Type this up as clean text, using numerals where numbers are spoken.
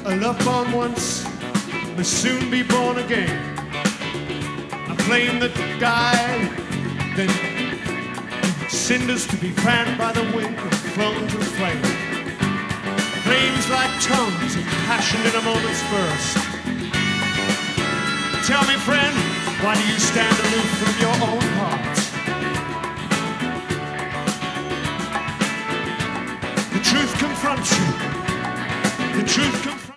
A love born once must soon be born again. A flame that died, then cinders to be fanned by the wind and flown to flame. Flames like tongues of passion in a moment's burst. Tell me, friend, why do you stand aloof from your own heart? The truth confronts you. The truth confronts you.